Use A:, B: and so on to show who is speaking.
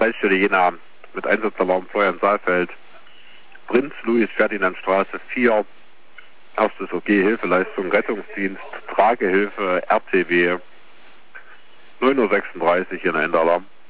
A: Leitstelle Jena mit Einsatzalarm Florian Saalfeld. Prinz Louis Ferdinand Straße 4. Erstes OG, Hilfeleistung, Rettungsdienst, Tragehilfe, RTW. 9:36 Uhr hier in der Enderalarm.